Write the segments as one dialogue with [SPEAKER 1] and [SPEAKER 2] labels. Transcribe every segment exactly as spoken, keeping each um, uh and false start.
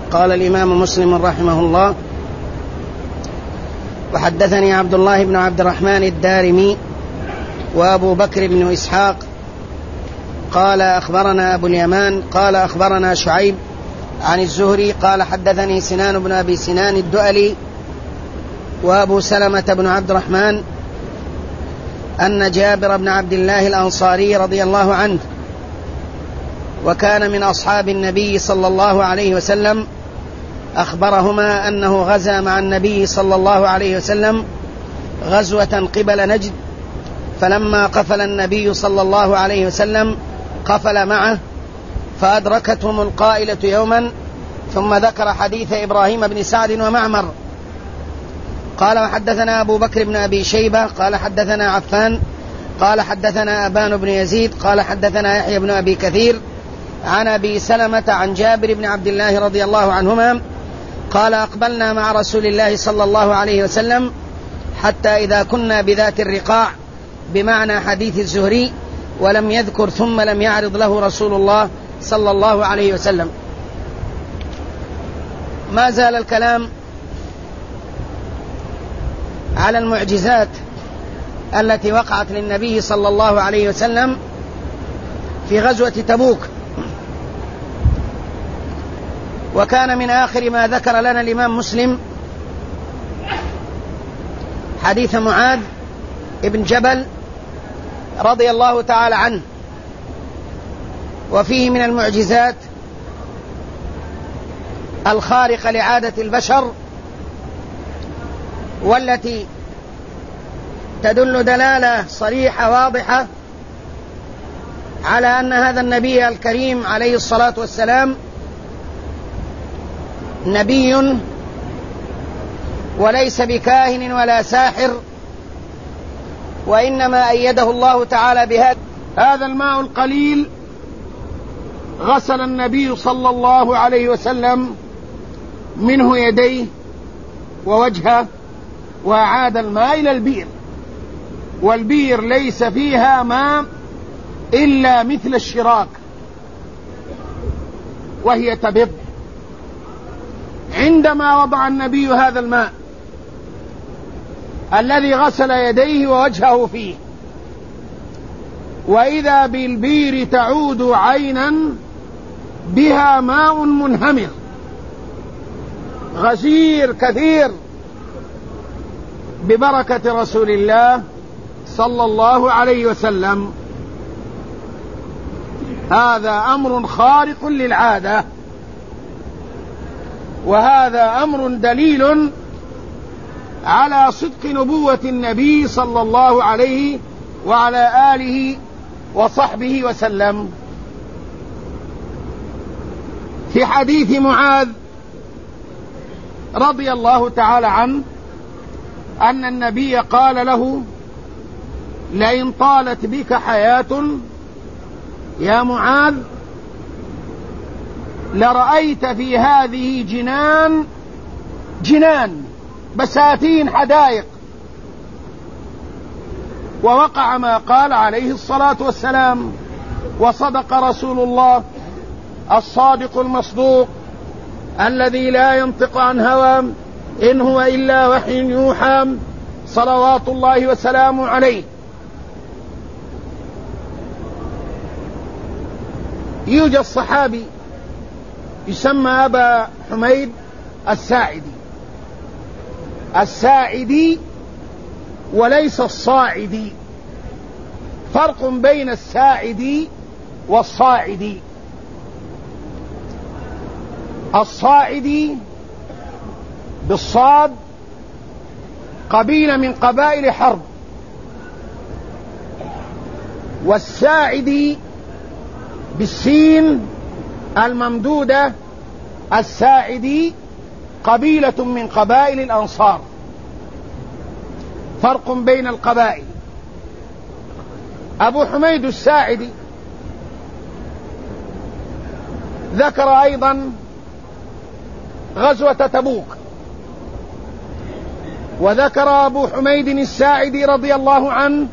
[SPEAKER 1] قال الإمام مسلم رحمه الله: وحدثني عبد الله بن عبد الرحمن الدارمي وأبو بكر بن إسحاق قال أخبرنا أبو اليمان قال أخبرنا شعيب عن الزهري قال حدثني سنان بن أبي سنان الدؤلي وأبو سلمة بن عبد الرحمن أن جابر بن عبد الله الأنصاري رضي الله عنه وكان من أصحاب النبي صلى الله عليه وسلم أخبرهما أنه غزا مع النبي صلى الله عليه وسلم غزوة قبل نجد، فلما قفل النبي صلى الله عليه وسلم قفل معه فأدركتهم القائلة يوما، ثم ذكر حديث إبراهيم بن سعد ومعمر. قال: وحدثنا أبو بكر بن أبي شيبة قال حدثنا عفان قال حدثنا أبان بن يزيد قال حدثنا يحيى بن أبي كثير عن أبي سلمة عن جابر بن عبد الله رضي الله عنهما قال: أقبلنا مع رسول الله صلى الله عليه وسلم حتى إذا كنا بذات الرقاع، بمعنى حديث الزهري، ولم يذكر ثم لم يعرض له رسول الله صلى الله عليه وسلم. ما زال الكلام على المعجزات التي وقعت للنبي صلى الله عليه وسلم في غزوة تبوك. وكان من آخر ما ذكر لنا الإمام مسلم حديث معاذ ابن جبل رضي الله تعالى عنه، وفيه من المعجزات الخارقة لعادة البشر، والتي تدل دلالة صريحة واضحة على أن هذا النبي الكريم عليه الصلاة والسلام نبي وليس بكاهن ولا ساحر، وإنما أيده الله تعالى بهذا.
[SPEAKER 2] هذا الماء القليل غسل النبي صلى الله عليه وسلم منه يديه ووجهه، وأعاد الماء إلى البئر، والبئر ليس فيها ماء إلا مثل الشراك وهي تبض. عندما وضع النبي هذا الماء الذي غسل يديه ووجهه فيه، وإذا بالبئر تعود عينا بها ماء منهمر غزير كثير ببركة رسول الله صلى الله عليه وسلم. هذا أمر خارق للعادة، وهذا أمر دليل على صدق نبوة النبي صلى الله عليه وعلى آله وصحبه وسلم. في حديث معاذ رضي الله تعالى عنه أن النبي قال له: لئن طالت بك حياة يا معاذ لرأيت في هذه جنان جنان بساتين حدائق. ووقع ما قال عليه الصلاة والسلام، وصدق رسول الله الصادق المصدوق الذي لا ينطق عن هوى إن هو إلا وحي يوحى صلوات الله وسلامه عليه. يوجد صحابي يسمى أبا حميد الساعدي الساعدي وليس الصاعدي، فرق بين الساعدي والصاعدي. الصاعدي بالصاد قبيلة من قبائل حرب، والساعدي بالسين الممدودة الساعدي قبيلة من قبائل الأنصار. فرق بين القبائل. أبو حميد الساعدي ذكر أيضا غزوة تبوك، وذكر أبو حميد الساعدي رضي الله عنه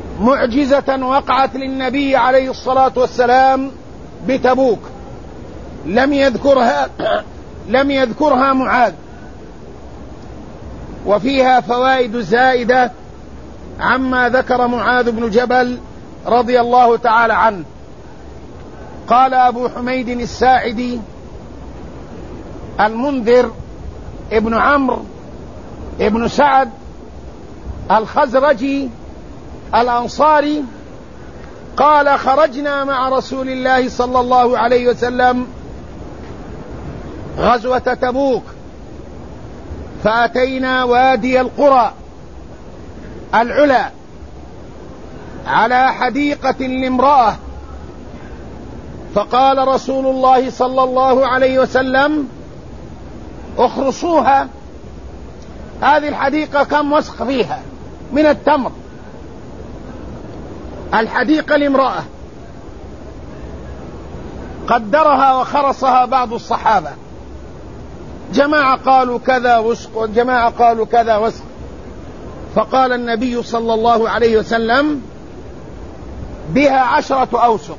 [SPEAKER 2] معجزة وقعت للنبي عليه الصلاة والسلام بتبوك، لم يذكرها لم يذكرها معاذ، وفيها فوائد زائدة عما ذكر معاذ بن جبل رضي الله تعالى عنه. قال أبو حميد الساعدي المنذر ابن عمرو ابن سعد الخزرجي الأنصاري قال: خرجنا مع رسول الله صلى الله عليه وسلم غزوة تبوك، فأتينا وادي القرى العلا على حديقة لامرأة، فقال رسول الله صلى الله عليه وسلم: اخرصوها. هذه الحديقة كم وسخ فيها من التمر، الحديقة لامرأة، قدرها وخرصها بعض الصحابة، جماعة قالوا كذا وسق وجماعة قالوا كذا وسق، فقال النبي صلى الله عليه وسلم: بها عشرة أوسق،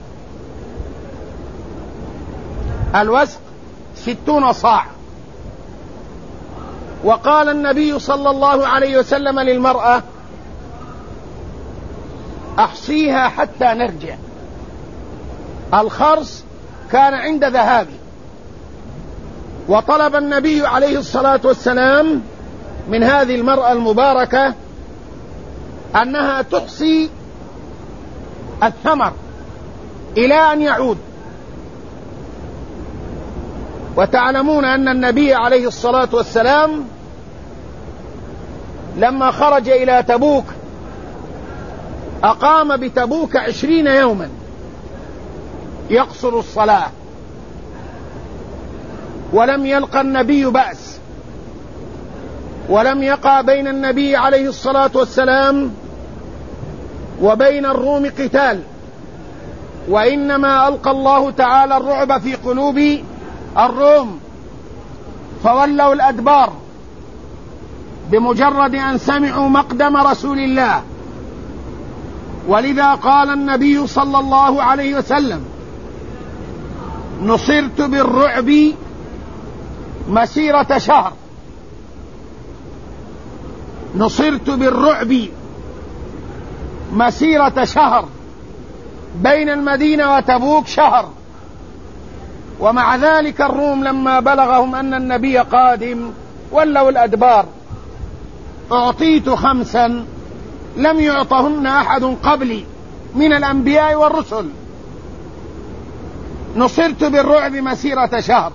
[SPEAKER 2] الوسق ستون صاع. وقال النبي صلى الله عليه وسلم للمرأة: أحصيها حتى نرجع. الخرص كان عند ذهابي، وطلب النبي عليه الصلاة والسلام من هذه المرأة المباركة أنها تحصي الثمر إلى أن يعود. وتعلمون أن النبي عليه الصلاة والسلام لما خرج إلى تبوك أقام بتبوك عشرين يوما يقصر الصلاة، ولم يلقى النبي بأس، ولم يقع بين النبي عليه الصلاة والسلام وبين الروم قتال، وإنما ألقى الله تعالى الرعب في قلوب الروم فولوا الأدبار بمجرد أن سمعوا مقدم رسول الله. ولذا قال النبي صلى الله عليه وسلم: نصرت بالرعب مسيرة شهر، نصرت بالرعب مسيرة شهر، بين المدينة وتبوك شهر. ومع ذلك الروم لما بلغهم أن النبي قادم ولوا الأدبار. أعطيت خمسا لم يعطهن أحد قبلي من الأنبياء والرسل: نصرت بالرعب مسيرة شهر،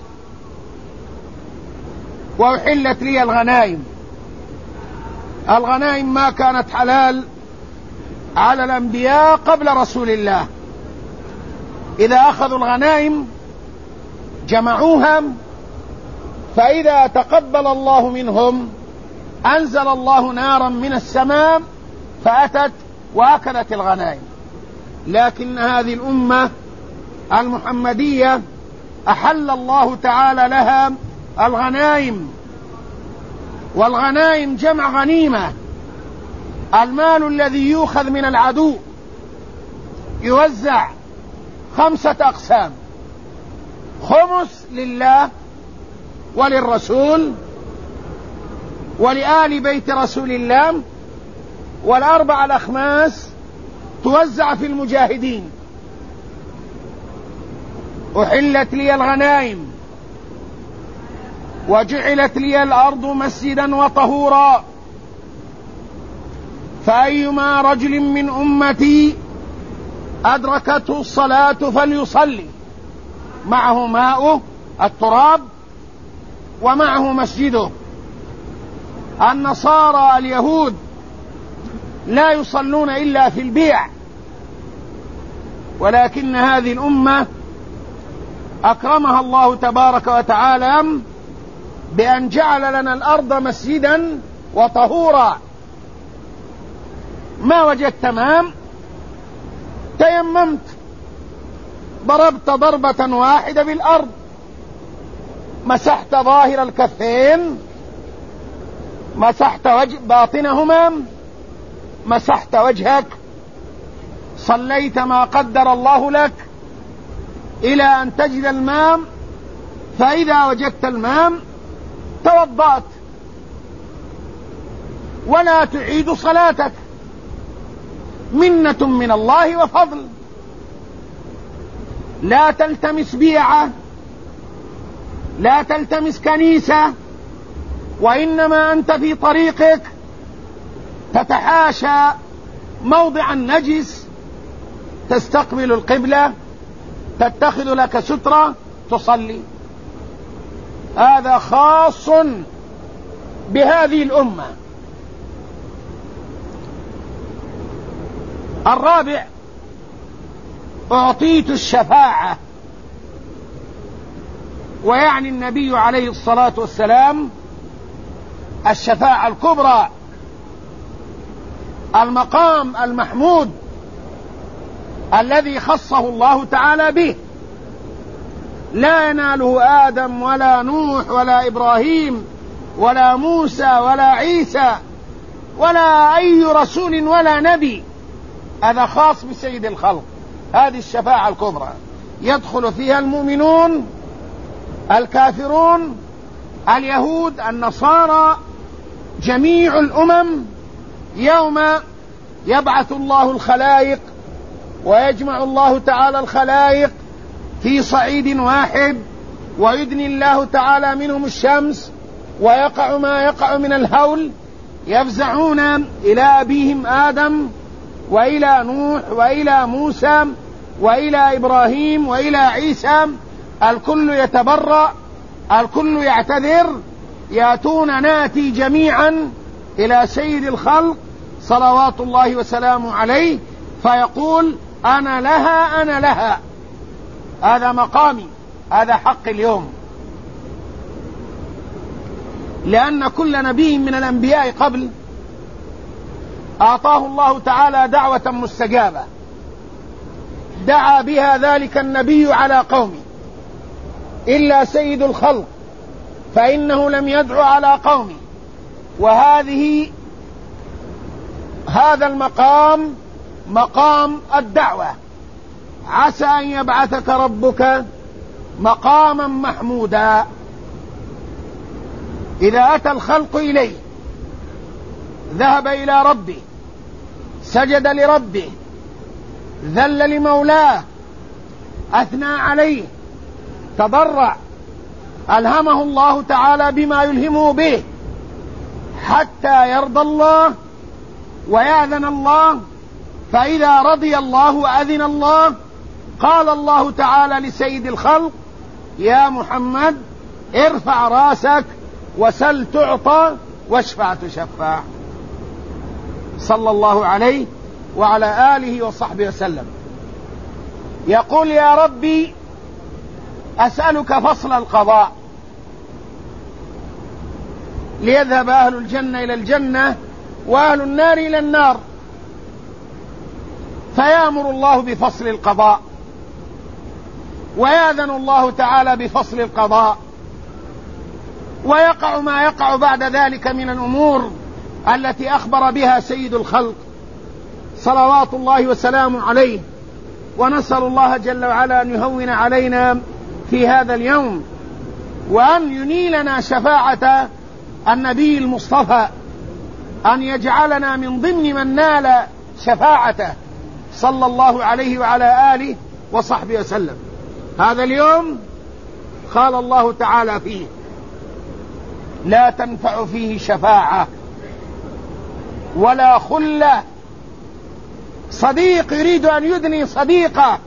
[SPEAKER 2] وأحلت لي الغنائم. الغنائم ما كانت حلال على الأنبياء قبل رسول الله، إذا أخذوا الغنائم جمعوها، فإذا تقبل الله منهم أنزل الله نارا من السماء فأتت وأكلت الغنائم. لكن هذه الأمة المحمدية أحل الله تعالى لها الغنائم، والغنائم جمع غنيمة، المال الذي يؤخذ من العدو يوزع خمسة أقسام: خمس لله وللرسول ولآل بيت رسول الله، والأربع الأخماس توزع في المجاهدين. أحلت لي الغنائم وجعلت لي الأرض مسجدا وطهورا، فأيما رجل من أمتي أدركته الصلاة فليصلي، معه ماءه التراب ومعه مسجده. النصارى اليهود لا يصلون إلا في البيع، ولكن هذه الأمة أكرمها الله تبارك وتعالى بأن جعل لنا الأرض مسجدا وطهورا. ما وجدت تمام تيممت، ضربت ضربة واحدة بالأرض، مسحت ظاهر الكفين، مسحت وجه باطنهما، مسحت وجهك، صليت ما قدر الله لك إلى أن تجد الماء فإذا وجدت الماء توضأت ولا تعيد صلاتك، منة من الله وفضل. لا تلتمس بيعة، لا تلتمس كنيسة، وإنما أنت في طريقك تتحاشى موضع النجس، تستقبل القبلة، تتخذ لك سترة، تصلي. هذا خاص بهذه الأمة. الرابع: أعطيت الشفاعة، ويعني النبي عليه الصلاة والسلام الشفاعة الكبرى، المقام المحمود الذي خصه الله تعالى به، لا يناله آدم ولا نوح ولا إبراهيم ولا موسى ولا عيسى ولا أي رسول ولا نبي، هذا خاص بسيد الخلق. هذه الشفاعة الكبرى يدخل فيها المؤمنون، الكافرون، اليهود، النصارى، جميع الأمم، يوم يبعث الله الخلائق ويجمع الله تعالى الخلائق في صعيد واحد، ويدني الله تعالى منهم الشمس، ويقع ما يقع من الهول، يفزعون إلى أبيهم آدم وإلى نوح وإلى موسى وإلى إبراهيم وإلى عيسى، الكل يتبرأ، الكل يعتذر، يأتون ناتي جميعا إلى سيد الخلق صلوات الله وسلامه عليه، فيقول: أنا لها أنا لها، هذا مقامي، هذا حق اليوم. لأن كل نبي من الأنبياء قبل أعطاه الله تعالى دعوة مستجابة، دعا بها ذلك النبي على قومه، إلا سيد الخلق فإنه لم يدعو على قومه. وهذه هذا المقام مقام الدعوة، عسى أن يبعثك ربك مقاما محمودا. إذا أتى الخلق إليه، ذهب إلى ربه، سجد لربه، ذل لمولاه، أثنى عليه، تضرع، ألهمه الله تعالى بما يلهمه به، حتى يرضى الله ويأذن الله. فإذا رضي الله وأذن الله، قال الله تعالى لسيد الخلق: يا محمد ارفع راسك وسل تعطى واشفع تشفع، صلى الله عليه وعلى آله وصحبه وسلم. يقول: يا ربي أسألك فصل القضاء، ليذهب أهل الجنة إلى الجنة وأهل النار إلى النار، فيأمر الله بفصل القضاء، ويأذن الله تعالى بفصل القضاء، ويقع ما يقع بعد ذلك من الأمور التي أخبر بها سيد الخلق صلوات الله وسلامه عليه. ونسأل الله جل وعلا أن يهون علينا في هذا اليوم، وأن ينيلنا شفاعة النبي المصطفى، أن يجعلنا من ضمن من نال شفاعته صلى الله عليه وعلى آله وصحبه وسلم. هذا اليوم قال الله تعالى فيه: لا تنفع فيه شفاعة ولا خلة. صديق يريد أن يدني صديقه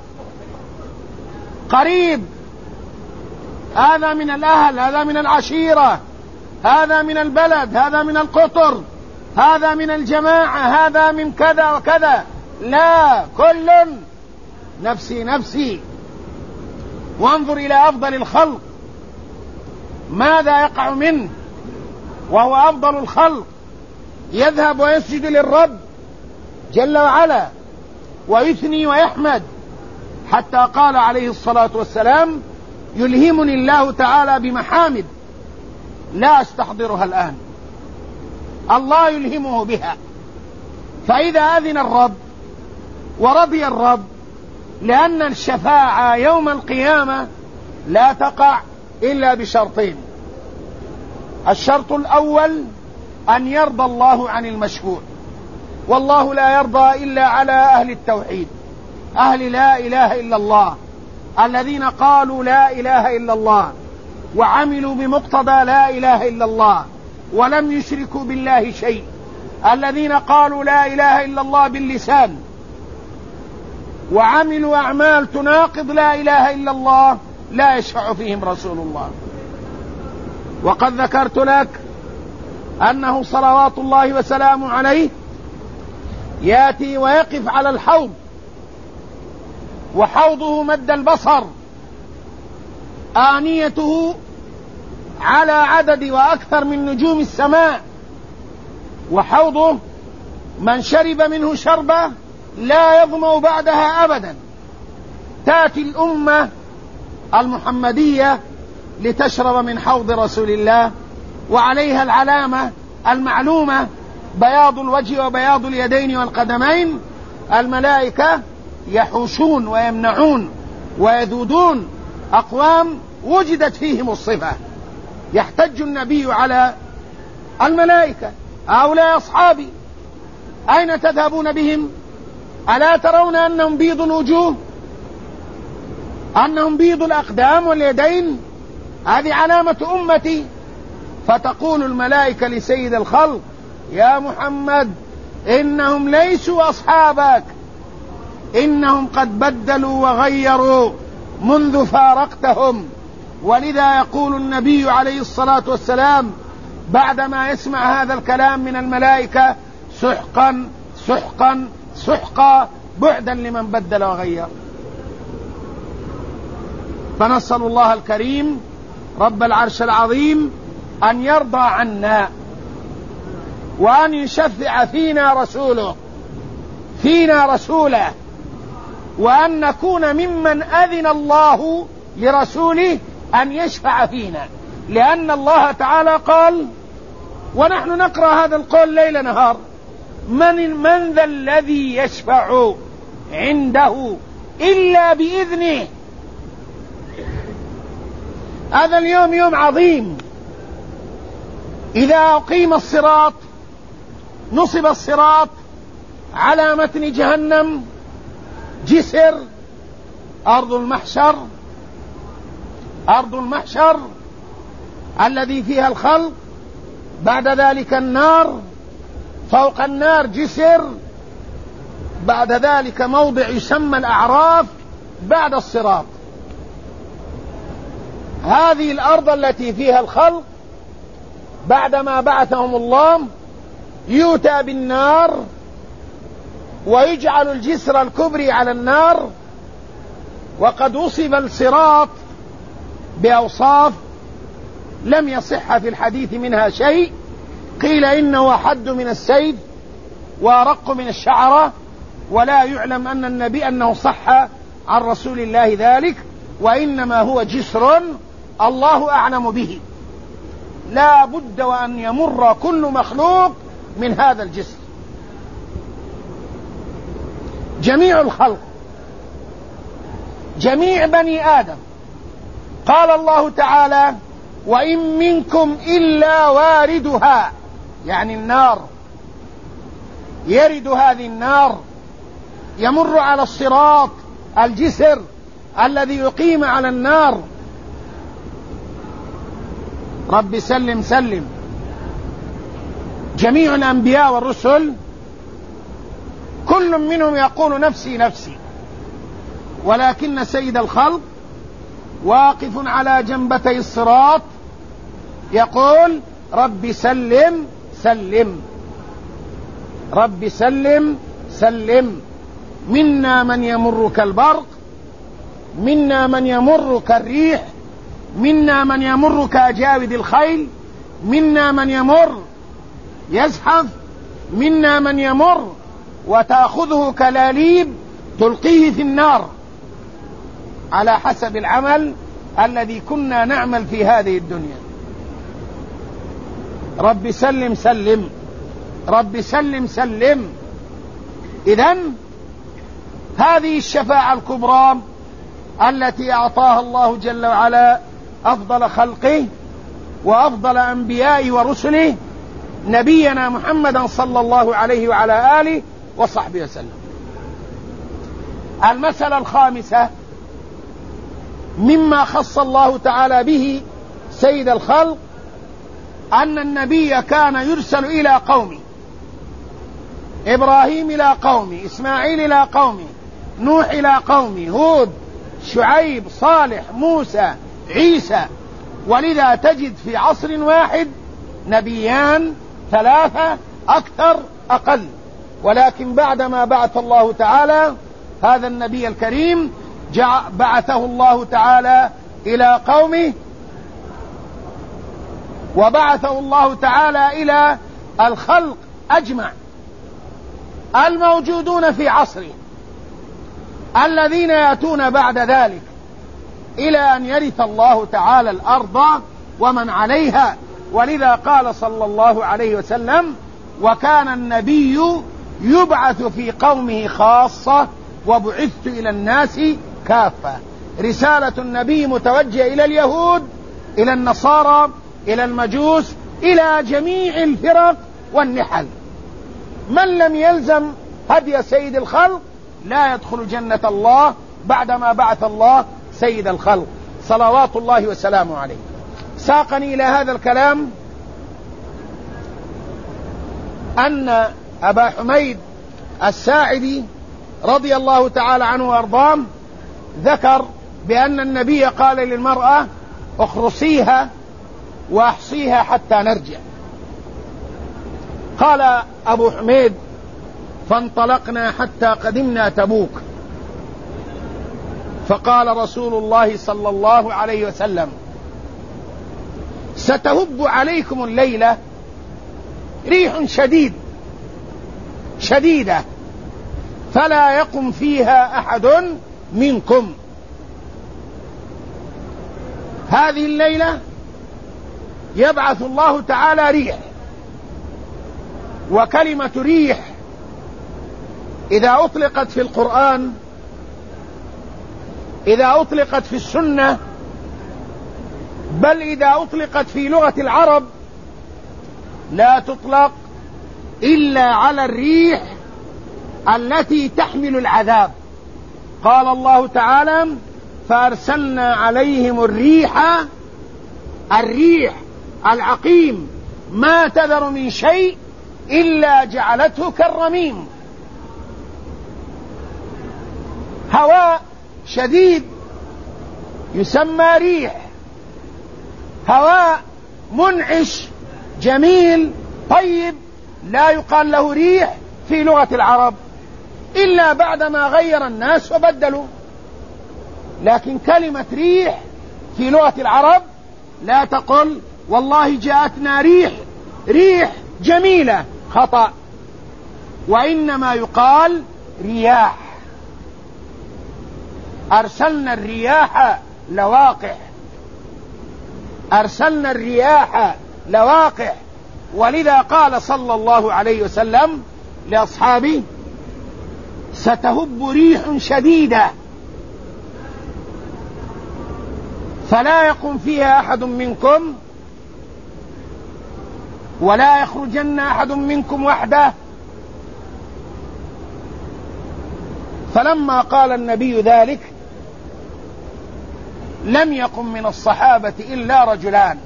[SPEAKER 2] قريب، هذا من الأهل، هذا من العشيرة، هذا من البلد، هذا من القطر، هذا من الجماعة، هذا من كذا وكذا، لا، كل نفسي نفسي. وانظر إلى أفضل الخلق ماذا يقع منه وهو أفضل الخلق، يذهب ويسجد للرب جل وعلا ويثني ويحمد، حتى قال عليه الصلاة والسلام: يلهمني الله تعالى بمحامد لا أستحضرها الآن. الله يلهمه بها. فإذا أذن الرب ورضي الرب، لأن الشفاعة يوم القيامة لا تقع إلا بشرطين. الشرط الأول أن يرضى الله عن المشفوع، والله لا يرضى إلا على أهل التوحيد، أهل لا إله إلا الله، الذين قالوا لا إله إلا الله وعملوا بمقتضى لا إله إلا الله ولم يشركوا بالله شيء، الذين قالوا لا إله إلا الله باللسان وعملوا أعمال تناقض لا إله إلا الله، لا يشفع فيهم رسول الله. وقد ذكرت لك أنه صلوات الله وسلامه عليه يأتي ويقف على الحوض، وحوضه مد البصر، آنيته على عدد وأكثر من نجوم السماء، وحوضه من شرب منه شربة لا يظمأ بعدها أبدا. تأتي الأمة المحمدية لتشرب من حوض رسول الله، وعليها العلامة المعلومة بياض الوجه وبياض اليدين والقدمين. الملائكة يحوشون ويمنعون ويذودون أقوام وجدت فيهم الصفة. يحتج النبي على الملائكة: هؤلاء أصحابي أين تذهبون بهم؟ ألا ترون أنهم بيض الوجوه، أنهم بيض الأقدام واليدين؟ هذه علامة أمتي. فتقول الملائكة لسيد الخلق: يا محمد إنهم ليسوا أصحابك، إنهم قد بدلوا وغيروا منذ فارقتهم. ولذا يقول النبي عليه الصلاة والسلام بعدما يسمع هذا الكلام من الملائكة: سحقا سحقا سحقا، بعدا لمن بدل وغير. فنسأل الله الكريم رب العرش العظيم أن يرضى عنا، وأن يشفع فينا رسوله فينا رسوله وأن نكون ممن أذن الله لرسوله أن يشفع فينا، لأن الله تعالى قال، ونحن نقرأ هذا القول ليل نهار: من, من ذا الذي يشفع عنده إلا بإذنه. هذا اليوم يوم عظيم. إذا أقيم الصراط، نصب الصراط على متن جهنم، جسر أرض المحشر، أرض المحشر الذي فيها الخلق، بعد ذلك النار، فوق النار جسر، بعد ذلك موضع يسمى الأعراف بعد الصراط. هذه الأرض التي فيها الخلق بعدما بعثهم الله يؤتى بالنار ويجعل الجسر الكبري على النار. وقد وصف الصراط بأوصاف لم يصح في الحديث منها شيء. قيل إنه أحد من السيف وأرق من الشعرة، ولا يعلم أن النبي أنه صح عن رسول الله ذلك، وإنما هو جسر الله أعلم به، لا بد وأن يمر كل مخلوق من هذا الجسر. جميع الخلق، جميع بني آدم. قال الله تعالى: وإن منكم إلا واردها، يعني النار، يرد هذه النار، يمر على الصراط الجسر الذي يقيم على النار. رب سلم سلم. جميع الأنبياء والرسل كل منهم يقول نفسي نفسي، ولكن سيد الخلق واقف على جنبتي الصراط يقول: رب سلم سلم، رب سلم سلم. منا من يمر كالبرق، منا من يمر كالريح، منا من يمر كأجاود الخيل، منا من يمر يزحف، منا من يمر وتأخذه كلاليب تلقيه في النار، على حسب العمل الذي كنا نعمل في هذه الدنيا. رب سلم سلم، رب سلم سلم. إذن هذه الشفاعة الكبرى التي أعطاها الله جل وعلا أفضل خلقه وأفضل أنبيائه ورسله نبينا محمدا صلى الله عليه وعلى آله وصحبه وسلم. المسألة الخامسة مما خص الله تعالى به سيد الخلق أن النبي كان يرسل إلى قومه، إبراهيم إلى قومه، إسماعيل إلى قومه، نوح إلى قومه، هود، شعيب، صالح، موسى، عيسى. ولذا تجد في عصر واحد نبيان، ثلاثة، أكثر، أقل. ولكن بعدما بعث الله تعالى هذا النبي الكريم بعثه الله تعالى إلى قومه، وبعثه الله تعالى إلى الخلق أجمع الموجودون في عصره، الذين يأتون بعد ذلك إلى أن يرث الله تعالى الأرض ومن عليها. ولذا قال صلى الله عليه وسلم: وكان النبي يبعث في قومه خاصة وبعثت إلى الناس كافة. رسالة النبي متوجهة إلى اليهود، إلى النصارى، إلى المجوس، إلى جميع الفرق والنحل. من لم يلزم هدي سيد الخلق لا يدخل جنة الله بعدما بعث الله سيد الخلق صلوات الله وسلامه عليه. ساقني إلى هذا الكلام أن أبا حميد الساعدي رضي الله تعالى عنه وأرضاه ذكر بأن النبي قال للمرأة: اخرصيها وأحصيها حتى نرجع. قال أبو حميد: فانطلقنا حتى قدمنا تبوك، فقال رسول الله صلى الله عليه وسلم: ستهب عليكم الليلة ريح شديد شديدة فلا يقم فيها أحد منكم. هذه الليلة يبعث الله تعالى ريح، وكلمة ريح إذا أطلقت في القرآن، إذا أطلقت في السنة، بل إذا أطلقت في لغة العرب، لا تطلق إلا على الريح التي تحمل العذاب. قال الله تعالى: فأرسلنا عليهم الريح الريح العقيم ما تذر من شيء إلا جعلته كالرميم. هواء شديد يسمى ريح، هواء منعش جميل طيب لا يقال له ريح في لغة العرب إلا بعدما غير الناس وبدلوا. لكن كلمة ريح في لغة العرب لا تقل والله جاءتنا ريح ريح جميلة، خطأ، وإنما يقال رياح. أرسلنا الرياح لواقح، أرسلنا الرياح لواقح. ولذا قال صلى الله عليه وسلم لأصحابه: ستهب ريح شديدة فلا يقم فيها أحد منكم ولا يخرجن أحد منكم وحده. فلما قال النبي ذلك لم يقم من الصحابة إلا رجلان،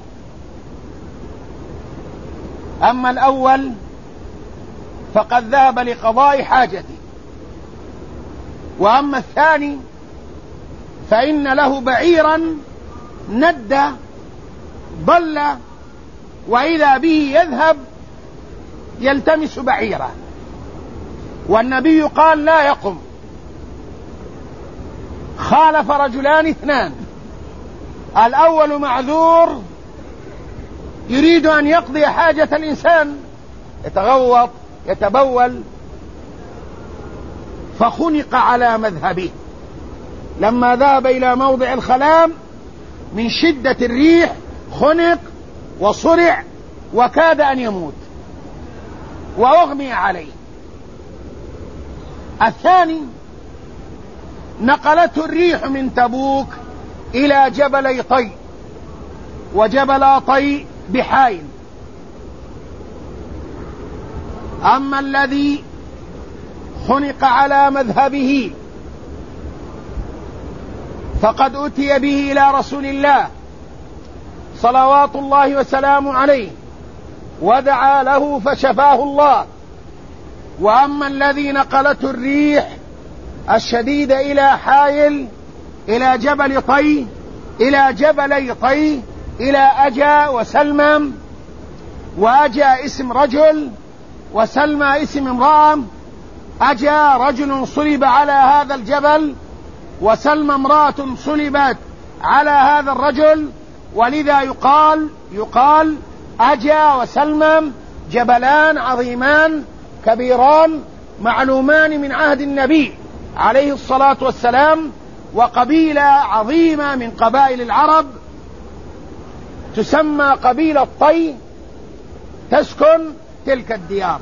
[SPEAKER 2] أما الأول فقد ذهب لقضاء حاجته، وأما الثاني فإن له بعيرا ند ضل وإذا به يذهب يلتمس بعيره، والنبي قال لا يقم. خالف رجلان اثنان، الأول معذور يريد أن يقضي حاجة الإنسان، يتغوط يتبول، فخنق على مذهبه لما ذهب إلى موضع الخلاء من شدة الريح، خنق وصرع وكاد أن يموت وأغمي عليه. الثاني نقلته الريح من تبوك إلى جبلي طي، وجبل طي بحائل. أما الذي خنق على مذهبه فقد أتي به إلى رسول الله صلوات الله وسلامه عليه ودعا له فشفاه الله. وأما الذي نقلته الريح الشديدة إلى حائل، إلى جبل طي، إلى جبلي طي، إلى أجا وسلمى، وأجا اسم رجل وسلمى اسم امرأة. أجا رجل صلب على هذا الجبل، وسلمى امرأة صلبت على هذا الرجل، ولذا يقال يقال أجا وسلمى جبلان عظيمان كبيران معلومان من عهد النبي عليه الصلاة والسلام، وقبيلة عظيمة من قبائل العرب تسمى قبيلة طي تسكن تلك الديار.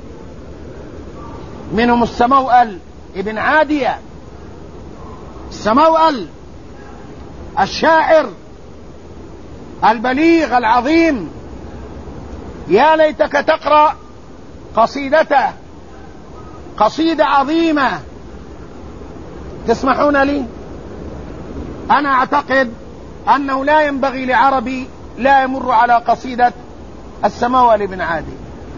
[SPEAKER 2] منهم السموأل ابن عادية، السموأل الشاعر البليغ العظيم، يا ليتك تقرأ قصيدته، قصيدة عظيمة. تسمحون لي؟ أنا أعتقد أنه لا ينبغي لعربي لا يمر على قصيدة السموأل بن عادي.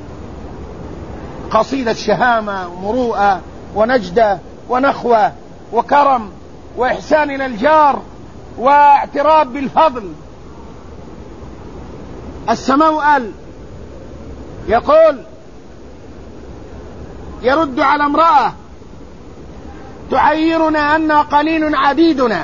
[SPEAKER 2] قصيدة شهامة ومروءة ونجدة ونخوة وكرم وإحسان إلى الجار واعتراف بالفضل. السموأل يقول، يرد على امرأة تعيرنا أن قليل عديدنا،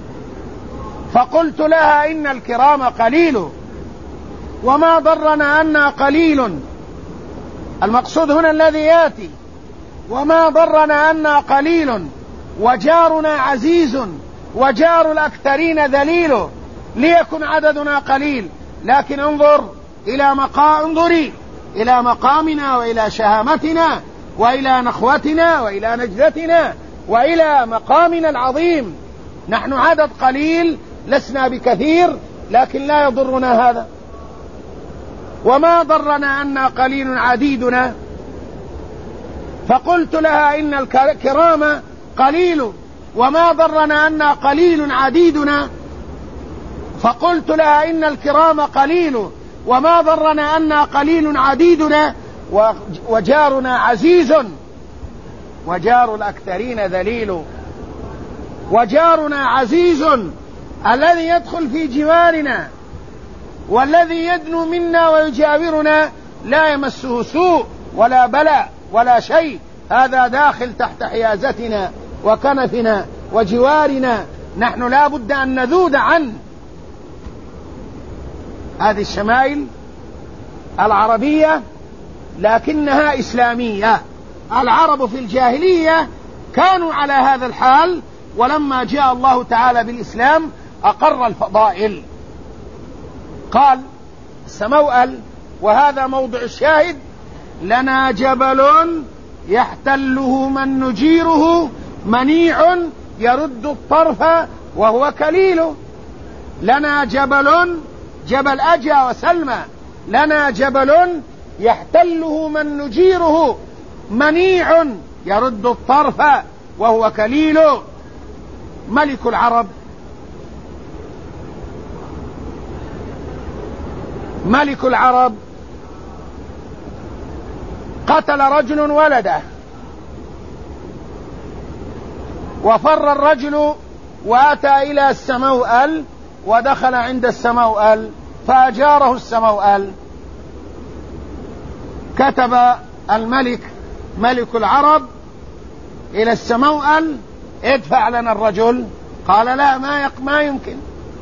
[SPEAKER 2] فقلت لها إن الكرام قليل وما ضرنا أن قليل. المقصود هنا الذي ياتي، وما ضرنا أن قليل وجارنا عزيز وجار الأكثرين ذليل، ليكن عددنا قليل لكن انظر إلى مقام انظري إلى مقامنا وإلى شهامتنا وإلى نخوتنا وإلى نجدتنا وإلى مقامنا العظيم. نحن عدد قليل لسنا بكثير، لكن لا يضرنا هذا. وما ضرنا أن قليل عديدنا، فقلت لها إن الكرام قليل وما ضرنا أن قليل عديدنا، فقلت لها إن الكرام قليل وما ضرنا أن قليل عديدنا، وجارنا عزيز وجار الأكثرين ذليل. وجارنا عزيز الذي يدخل في جوارنا والذي يدنو منا ويجاورنا لا يمسه سوء ولا بلاء ولا شيء، هذا داخل تحت حيازتنا وكنفنا وجوارنا، نحن لا بد أن نذود عنه. هذه الشمائل العربية لكنها إسلامية. العرب في الجاهلية كانوا على هذا الحال، ولما جاء الله تعالى بالإسلام أقر الفضائل. قال السموأل، وهذا موضع الشاهد: لنا جبل يحتله من نجيره منيع يرد الطرف وهو كليل. لنا جبل، جبل أجا وسلمى، لنا جبل يحتله من نجيره منيع يرد الطرف وهو كليل. ملك العرب ملك العرب قتل رجل ولده، وفر الرجل وأتى إلى السموأل ودخل عند السموأل فأجاره السموأل. كتب الملك ملك العرب إلى السموأل: ادفع لنا الرجل. قال: لا، ما ما يمكن،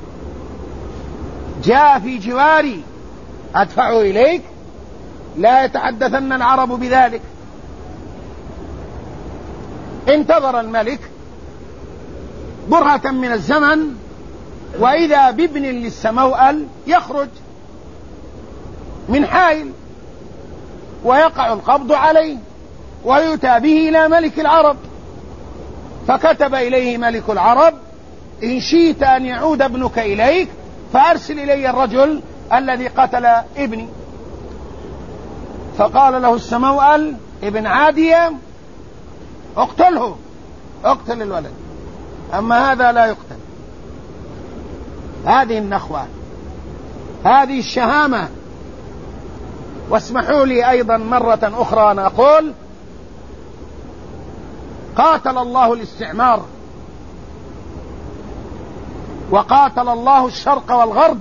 [SPEAKER 2] جاء في جواري، أدفعه إليك؟ لا يتحدثن العرب بذلك. انتظر الملك برهة من الزمن، وإذا بابن للسموأل يخرج من حائل ويقع القبض عليه ويؤتى به إلى ملك العرب. فكتب إليه ملك العرب: إن شئت أن يعود ابنك إليك فأرسل إلي الرجل الذي قتل ابني. فقال له السموأل ابن عادية اقتله، اقتل الولد، أما هذا لا يقتل. هذه النخوة، هذه الشهامة. واسمحوا لي أيضا مرة أخرى أن أقول قاتل الله الاستعمار، وقاتل الله الشرق والغرب،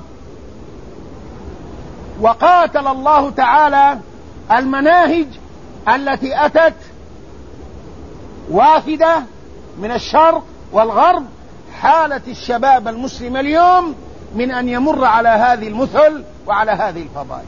[SPEAKER 2] وقاتل الله تعالى المناهج التي أتت وافدة من الشرق والغرب حالة الشباب المسلم اليوم من أن يمر على هذه المثل وعلى هذه الفضائل.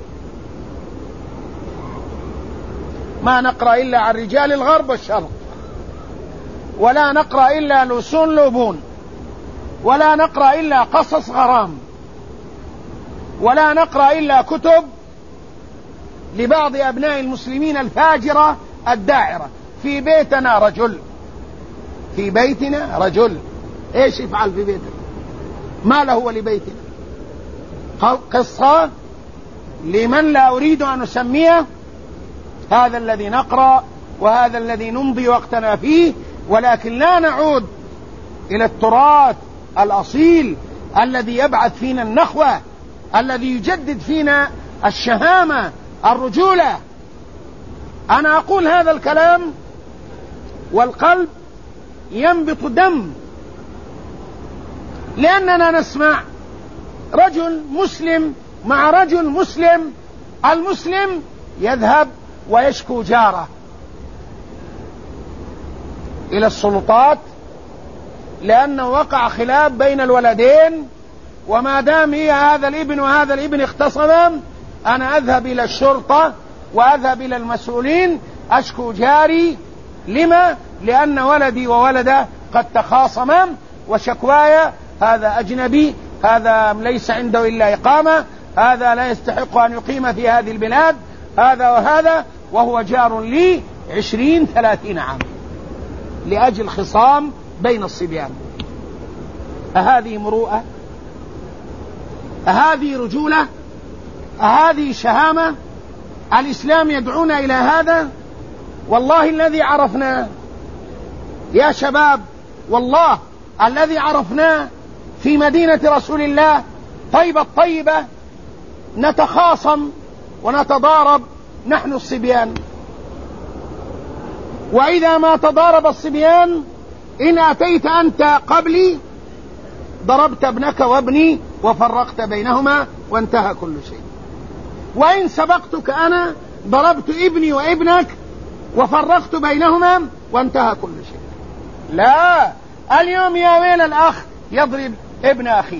[SPEAKER 2] ما نقرأ إلا عن رجال الغرب والشرق، ولا نقرأ إلا لسون لوبون، ولا نقرأ إلا قصص غرام، ولا نقرأ إلا كتب لبعض أبناء المسلمين الفاجرة الداعرة. في بيتنا رجل، في بيتنا رجل، ايش يفعل في بيتنا؟ ما له ولبيتنا؟ قصة لمن لا أريد أن أسميه. هذا الذي نقرأ وهذا الذي نمضي وقتنا فيه، ولكن لا نعود إلى التراث الأصيل الذي يبعث فينا النخوة، الذي يجدد فينا الشهامة، الرجولة. أنا أقول هذا الكلام والقلب ينبط دم، لأننا نسمع رجل مسلم مع رجل مسلم، المسلم يذهب ويشكو جاره إلى السلطات لأنه وقع خلاف بين الولدين، وما دام هي هذا الابن وهذا الابن اختصما، أنا أذهب إلى الشرطة وأذهب إلى المسؤولين أشكو جاري. لما؟ لأن ولدي وولده قد تخاصما، وشكوايا هذا أجنبي، هذا ليس عنده إلا إقامة، هذا لا يستحق أن يقيم في هذه البلاد، هذا وهذا، وهو جار لي عشرين ثلاثين عام لأجل خصام بين الصبيان. أهذه مروءة؟ أهذه رجولة؟ أهذه شهامة؟ الإسلام يدعونا إلى هذا؟ والله الذي عرفناه يا شباب، والله الذي عرفناه في مدينة رسول الله طيبة الطيبة نتخاصم ونتضارب نحن الصبيان، وإذا ما تضارب الصبيان إن أتيت أنت قبلي ضربت ابنك وابني وفرقت بينهما وانتهى كل شيء، وإن سبقتك أنا ضربت ابني وابنك وفرقت بينهما وانتهى كل شيء. لا، اليوم يا ويل الأخ يضرب ابن أخيه.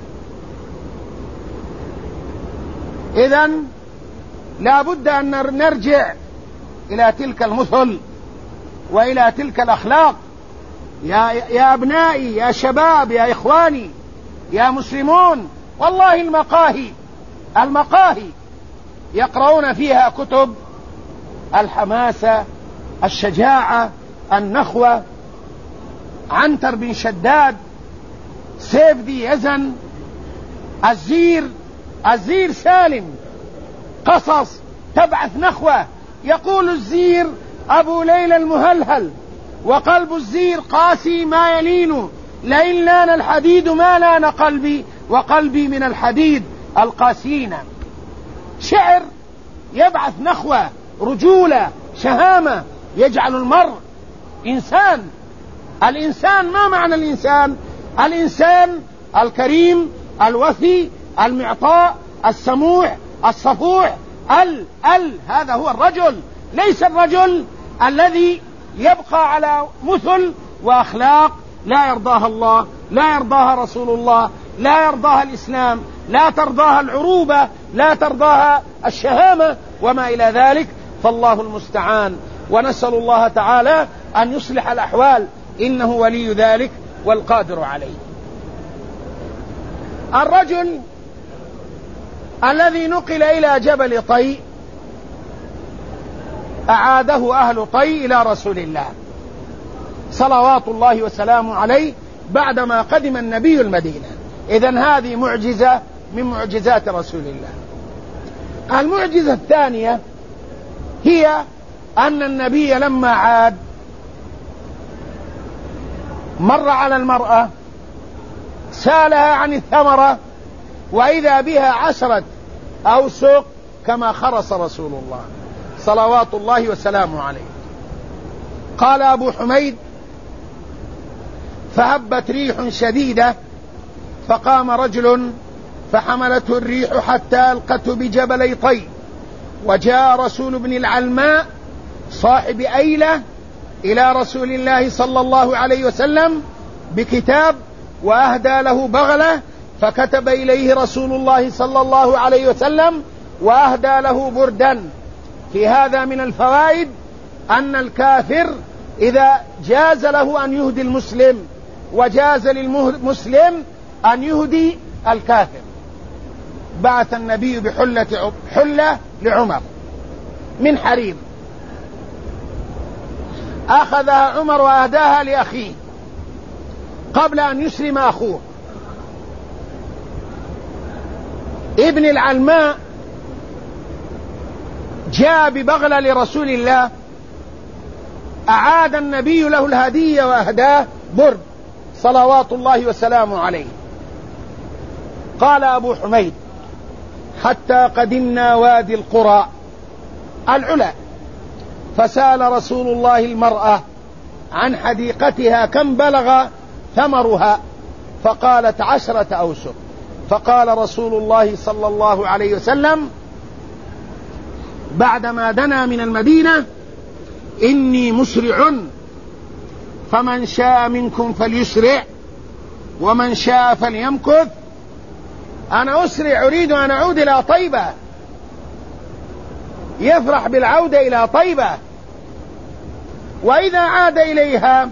[SPEAKER 2] إذن لا بد أن نرجع إلى تلك المثل وإلى تلك الأخلاق. يا, يا أبنائي، يا شباب، يا إخواني، يا مسلمون، والله المقاهي المقاهي يقرؤون فيها كتب الحماسة، الشجاعة، النخوة، عنتر بن شداد، سيف ذي يزن، الزير الزير سالم، قصص تبعث نخوة. يقول الزير أبو ليلى المهلهل: وقلب الزير قاسي ما يلين، لئن لان الحديد ما لان قلبي، وقلبي من الحديد القاسين. شعر يبعث نخوة، رجولة، شهامة، يجعل المرء إنسان. الإنسان ما معنى الإنسان؟ الإنسان الكريم، الوفي، المعطاء، السموح، الصفوح، ال ال هذا هو الرجل. ليس الرجل الذي يبقى على مثل وأخلاق لا يرضاها الله، لا يرضاها رسول الله، لا يرضاها الإسلام، لا ترضاها العروبة، لا ترضاها الشهامة وما إلى ذلك. فالله المستعان، ونسأل الله تعالى أن يصلح الأحوال، إنه ولي ذلك والقادر عليه. الرجل الذي نقل إلى جبل طي أعاده أهل طي إلى رسول الله صلوات الله وسلامه عليه بعدما قدم النبي المدينة. إذن هذه معجزة من معجزات رسول الله. المعجزة الثانية هي أن النبي لما عاد مر على المرأة سألها عن الثمرة وإذا بها عشرة أوسق كما خرس رسول الله صلوات الله وسلامه عليه. قال أبو حميد: فهبت ريح شديدة فقام رجل فحملته الريح حتى ألقته بجبلي طي، وجاء رسول بن العلماء صاحب أيلة إلى رسول الله صلى الله عليه وسلم بكتاب وأهدى له بغلة، فكتب إليه رسول الله صلى الله عليه وسلم وأهدى له بردا. في هذا من الفوائد أن الكافر إذا جاز له أن يهدي المسلم وجاز للمسلم أن يهدي الكافر. بعث النبي بحلة حلة لعمر من حرير، أخذها عمر وأهداها لأخيه قبل أن يسلم أخوه. ابن العلماء جاء ببغلة لرسول الله، أعاد النبي له الهدية وأهداه برد صلوات الله وسلامه عليه. قال أبو حميد: حتى قدمنا وادي القرى العلا، فسأل رسول الله المرأة عن حديقتها كم بلغ ثمرها، فقالت: عشرة أوسق. فقال رسول الله صلى الله عليه وسلم بعدما دنا من المدينة: إني مسرع، فمن شاء منكم فليسرع ومن شاء فليمكث. أنا أسرع، أريد أن أعود إلى طيبة، يفرح بالعودة إلى طيبة. وإذا عاد إليها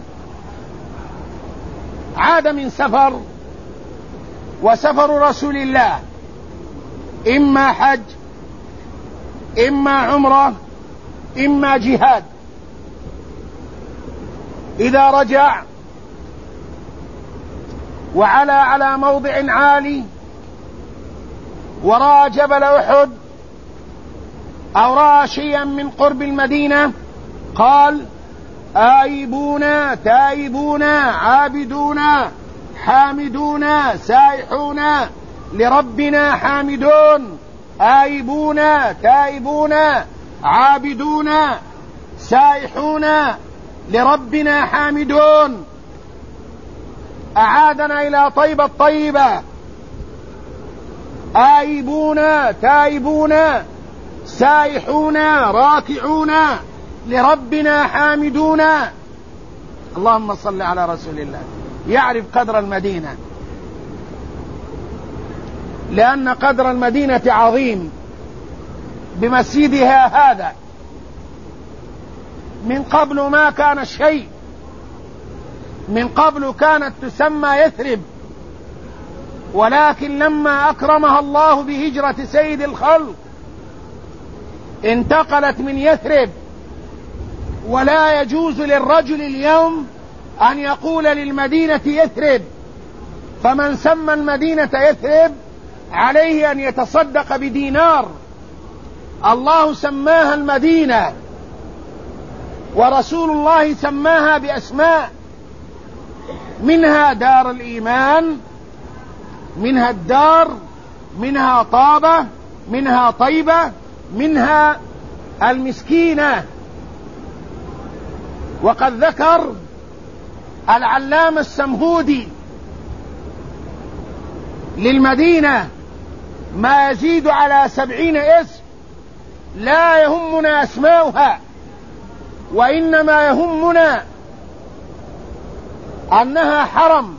[SPEAKER 2] عاد من سفر، وسفر رسول الله إما حج إما عمرة إما جهاد. إذا رجع وعلى على موضع عالي ورأى جبل أحد أو رأى شيئا من قرب المدينة قال: آيبون تائبون عابدون حامدون سائحون لربنا حامدون، آيبون تائبون عابدون سائحون لربنا حامدون. أعادنا إلى طيبة الطيبة، آيبون تائبون سائحون راكعون لربنا حامدون. اللهم صل على رسول الله. يعرف قدر المدينة، لأن قدر المدينة عظيم بمسجدها هذا. من قبل ما كان الشيء، من قبل كانت تسمى يثرب، ولكن لما أكرمها الله بهجرة سيد الخلق انتقلت من يثرب. ولا يجوز للرجل اليوم أن يقول للمدينة يثرب، فمن سمى المدينة يثرب عليه أن يتصدق بدينار. الله سماها المدينة ورسول الله سماها بأسماء، منها دار الإيمان، منها الدار، منها طابة، منها طيبة، منها المسكينة. وقد ذكر العلامة السمهودي للمدينة ما يزيد على سبعين اسم، لا يهمنا أسماؤها، وإنما يهمنا أنها حرم،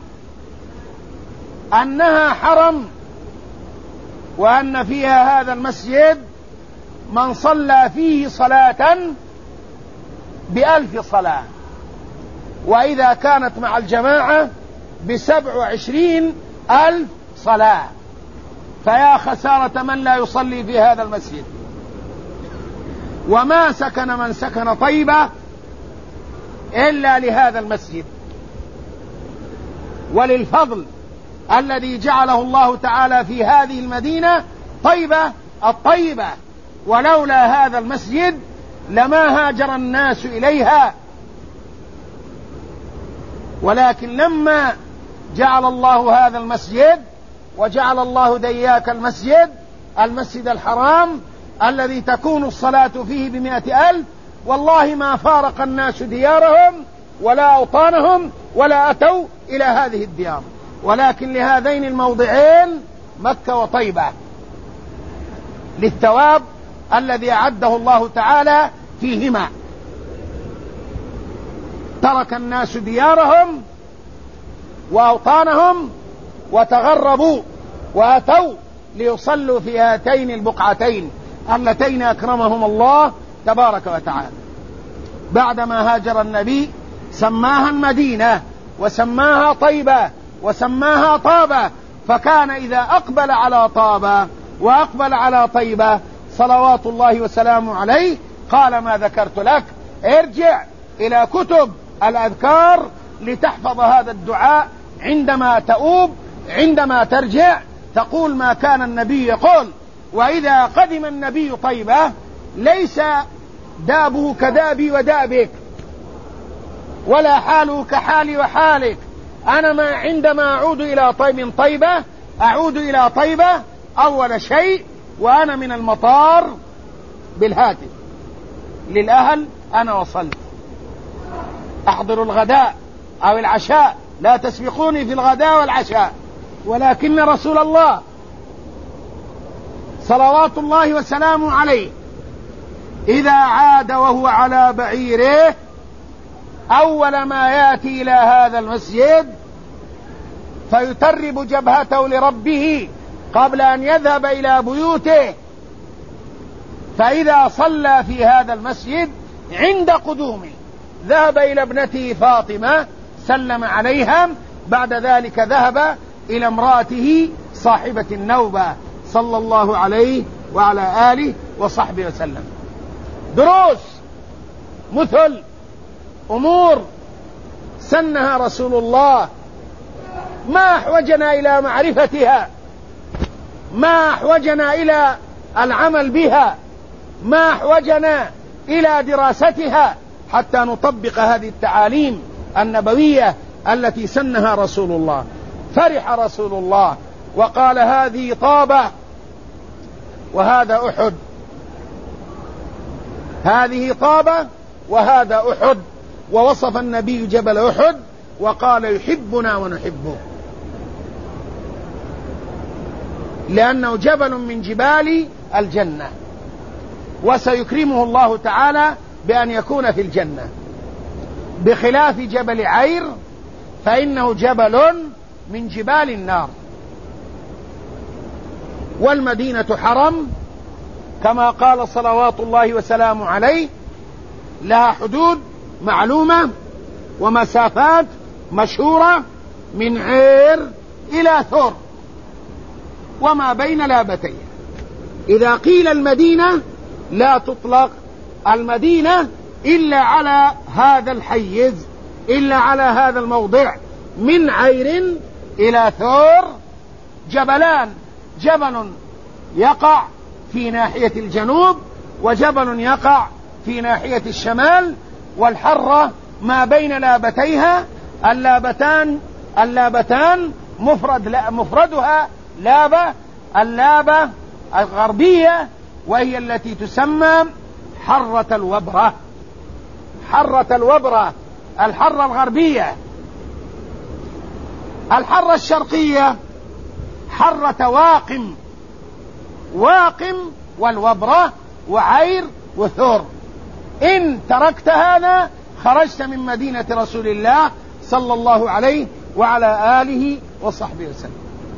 [SPEAKER 2] أنها حرم، وأن فيها هذا المسجد من صلى فيه صلاة بألف صلاة، وإذا كانت مع الجماعة بسبع وعشرين ألف صلاة. فيا خسارة من لا يصلي في هذا المسجد. وما سكن من سكن طيبة إلا لهذا المسجد. وللفضل الذي جعله الله تعالى في هذه المدينة طيبة الطيبة، ولولا هذا المسجد لما هاجر الناس إليها. ولكن لما جعل الله هذا المسجد وجعل الله دياك المسجد المسجد الحرام الذي تكون الصلاة فيه بمئة ألف، والله ما فارق الناس ديارهم ولا أوطانهم ولا أتوا إلى هذه الديار، ولكن لهذين الموضعين مكة وطيبة للثواب الذي أعده الله تعالى فيهما. ترك الناس ديارهم وأوطانهم وتغربوا وأتوا ليصلوا في هاتين البقعتين اللتين أكرمهم الله تبارك وتعالى. بعدما هاجر النبي سماها المدينة وسماها طيبة وسماها طابة، فكان إذا أقبل على طابة وأقبل على طيبة صلوات الله وسلامه عليه قال ما ذكرت لك، ارجع إلى كتب الأذكار لتحفظ هذا الدعاء عندما تؤوب، عندما ترجع تقول ما كان النبي يقول. وإذا قدم النبي طيبة ليس دابه كدابي ودابك ولا حاله كحالي وحالك. أنا ما عندما أعود إلى طيب طيبة أعود إلى طيبة أول شيء وأنا من المطار بالهاتف للأهل أنا وصلت، أحضر الغداء أو العشاء، لا تسبقوني في الغداء والعشاء. ولكن رسول الله صلوات الله وسلامه عليه إذا عاد وهو على بعيره أول ما يأتي إلى هذا المسجد فيترب جبهته لربه قبل أن يذهب إلى بيوته، فإذا صلى في هذا المسجد عند قدومه ذهب إلى ابنته فاطمة سلم عليها، بعد ذلك ذهب إلى امرأته صاحبة النوبة صلى الله عليه وعلى آله وصحبه وسلم. دروس مثل أمور سنها رسول الله ما أحوجنا إلى معرفتها، ما أحوجنا إلى العمل بها، ما أحوجنا إلى دراستها حتى نطبق هذه التعاليم النبوية التي سنها رسول الله. فرح رسول الله وقال هذه طابة وهذا أحد، هذه طابة وهذا أحد، ووصف النبي جبل أحد وقال يحبنا ونحبه لأنه جبل من جبال الجنة، وسيكرمه الله تعالى بأن يكون في الجنة، بخلاف جبل عير فإنه جبل من جبال النار. والمدينة حرم كما قال صلوات الله وسلامه عليه لها حدود معلومة ومسافات مشهورة من عير إلى ثور وما بين لابتين. إذا قيل المدينة لا تطلق المدينة إلا على هذا الحيز، إلا على هذا الموضع من عير إلى ثور جبلان، جبل يقع في ناحية الجنوب وجبل يقع في ناحية الشمال، والحرة ما بين لابتيها. اللابتان اللابتان مفرد لا مفردها لابة، اللابة الغربية وهي التي تسمى حرة الوبرة، حرة الوبرة الحرة الغربية. الحرة الشرقية حرة واقم، واقم والوبرة وعير وثور. إن تركت هذا خرجت من مدينة رسول الله صلى الله عليه وعلى آله وصحبه وسلم.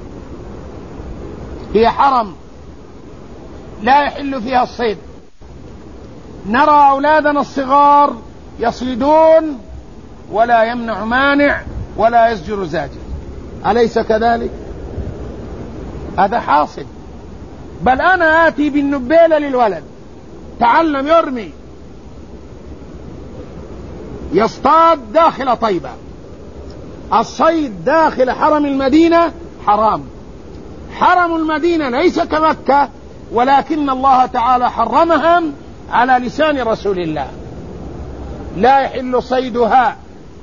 [SPEAKER 2] هي حرم لا يحل فيها الصيد، نرى أولادنا الصغار يصيدون ولا يمنع مانع ولا يزجر زاجر، أليس كذلك؟ هذا حاصل. بل أنا آتي بالنبيلة للولد تعلم يرمي، يصطاد داخل طيبة. الصيد داخل حرم المدينة حرام. حرم المدينة ليس كمكة، ولكن الله تعالى حرمها على لسان رسول الله. لا يحل صيدها،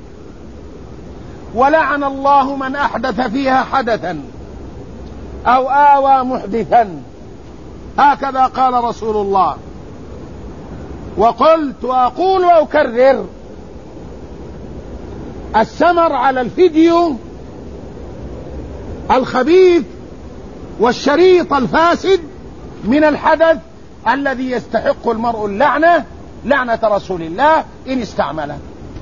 [SPEAKER 2] ولعن الله من أحدث فيها حدثا أو آوى محدثا، هكذا قال رسول الله. وقلت وأقول وأكرر: السمر على الفيديو الخبيث والشريط الفاسد من الحدث الذي يستحق المرء اللعنة، لعنة رسول الله إن استعمله.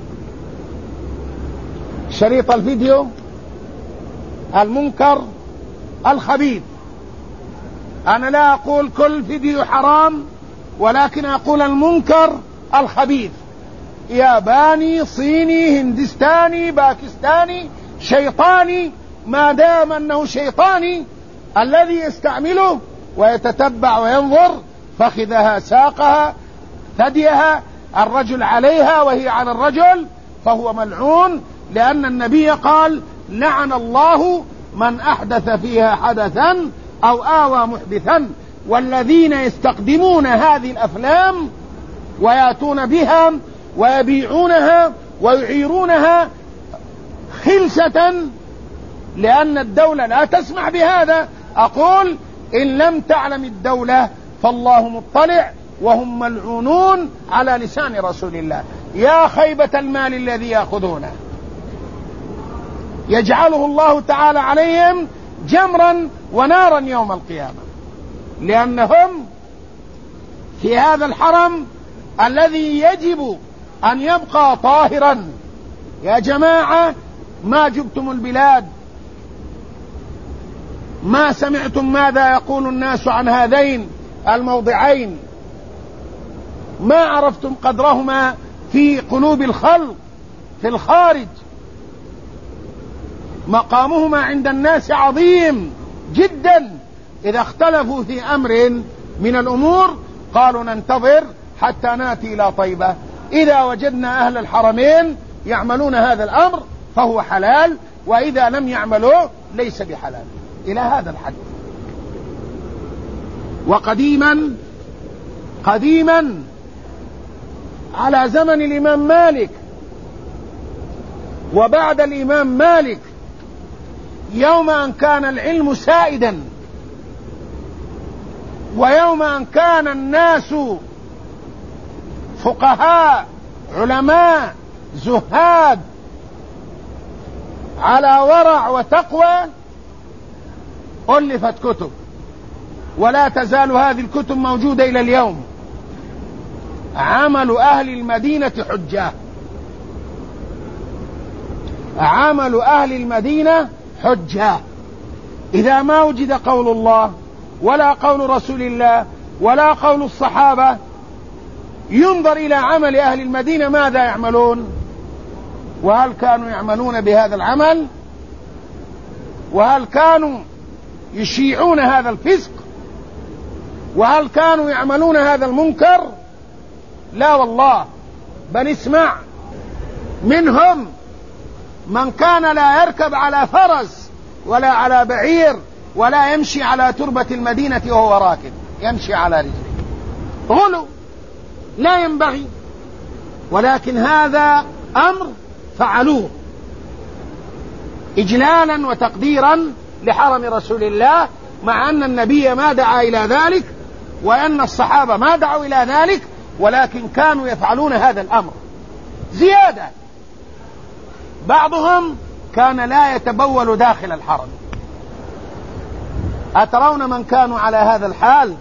[SPEAKER 2] شريط الفيديو المنكر الخبيث، أنا لا أقول كل فيديو حرام، ولكن أقول المنكر الخبيث، ياباني، صيني، هندستاني، باكستاني، شيطاني، ما دام أنه شيطاني الذي يستعمله ويتتبع وينظر فخذها، ساقها، ثديها، الرجل عليها وهي على الرجل، فهو ملعون، لأن النبي قال: لعن الله من أحدث فيها حدثا أو آوى محدثا. والذين يستقدمون هذه الأفلام ويأتون بها ويبيعونها ويعيرونها خلسة لأن الدولة لا تسمح بهذا، أقول: إن لم تعلم الدولة فالله مطلع، وهم ملعونون على لسان رسول الله. يا خيبة المال الذي يأخذونه، يجعله الله تعالى عليهم جمرا ونارا يوم القيامة، لأنهم في هذا الحرم الذي يجب أن يبقى طاهرا. يا جماعة، ما جبتم البلاد، ما سمعتم ماذا يقول الناس عن هذين الموضعين، ما عرفتم قدرهما في قلوب الخلق في الخارج. مقامهما عند الناس عظيم جدا. إذا اختلفوا في أمر من الأمور قالوا: ننتظر حتى نأتي إلى طيبة، إذا وجدنا أهل الحرمين يعملون هذا الأمر فهو حلال، وإذا لم يعملوه ليس بحلال. إلى هذا الحد. وقديما قديما على زمن الإمام مالك وبعد الإمام مالك، يوم أن كان العلم سائدا، ويوم أن كان الناس فقهاء علماء زهاد على ورع وتقوى، ألفت كتب، ولا تزال هذه الكتب موجودة إلى اليوم. عمل أهل المدينة حجة، عمل أهل المدينة حجة. إذا ما وجد قول الله ولا قول رسول الله ولا قول الصحابة، ينظر إلى عمل أهل المدينة ماذا يعملون، وهل كانوا يعملون بهذا العمل، وهل كانوا يشيعون هذا الفسق، وهل كانوا يعملون هذا المنكر؟ لا والله. بل اسمع، منهم من كان لا يركب على فرس ولا على بعير ولا يمشي على تربة المدينة وهو راكب، يمشي على رجله. غلو لا ينبغي، ولكن هذا أمر فعلوه إجلالا وتقديرا لحرم رسول الله، مع أن النبي ما دعا إلى ذلك وأن الصحابة ما دعوا إلى ذلك، ولكن كانوا يفعلون هذا الأمر زيادة. بعضهم كان لا يتبول داخل الحرم. أترون من كانوا على هذا الحال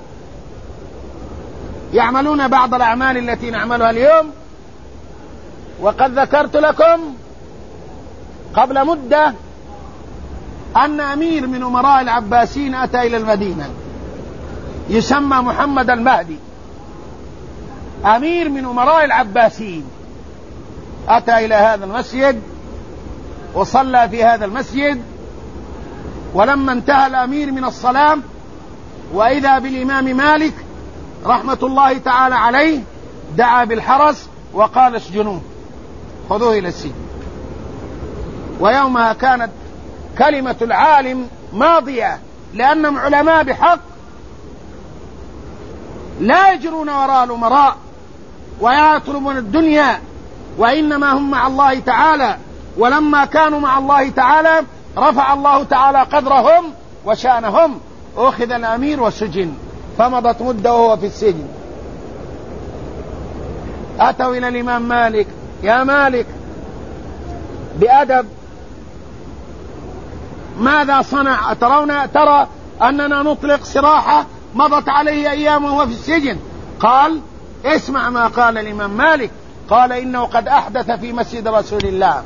[SPEAKER 2] يعملون بعض الأعمال التي نعملها اليوم؟ وقد ذكرت لكم قبل مدة أن أمير من أمراء العباسيين أتى إلى المدينة، يسمى محمد المهدي، أمير من أمراء العباسيين، أتى إلى هذا المسجد وصلى في هذا المسجد. ولما انتهى الأمير من الصلاة وإذا بالإمام مالك رحمة الله تعالى عليه دعا بالحرس وقال: اسجنوه، خذوه إلى السجن. ويومها كانت كلمة العالم ماضية، لأنهم علماء بحق لا يجرون وراء الأمراء ويطلبون الدنيا، وإنما هم مع الله تعالى. ولما كانوا مع الله تعالى رفع الله تعالى قدرهم وشأنهم. أخذ الأمير وسجن، فمضت مدة وهو في السجن. أتوا إلى الإمام مالك: يا مالك، بأدب، ماذا صنع؟ أترون ترى أننا نطلق سراحة مضت عليه أيام وهو في السجن. قال: اسمع ما قال الإمام مالك، قال: إنه قد أحدث في مسجد رسول الله.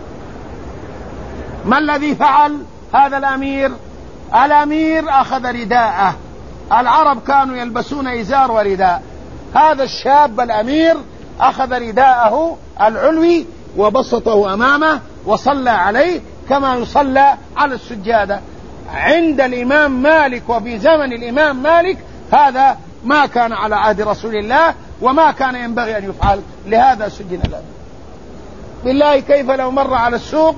[SPEAKER 2] ما الذي فعل هذا الأمير؟ الأمير أخذ رداءه. العرب كانوا يلبسون إزار ورداء. هذا الشاب الأمير أخذ رداءه العلوي وبسطه أمامه وصلى عليه كما يصلى على السجادة. عند الإمام مالك وفي زمن الإمام مالك هذا ما كان على عهد رسول الله وما كان ينبغي أن يفعل، لهذا سجن الأمير. بالله كيف لو مر على السوق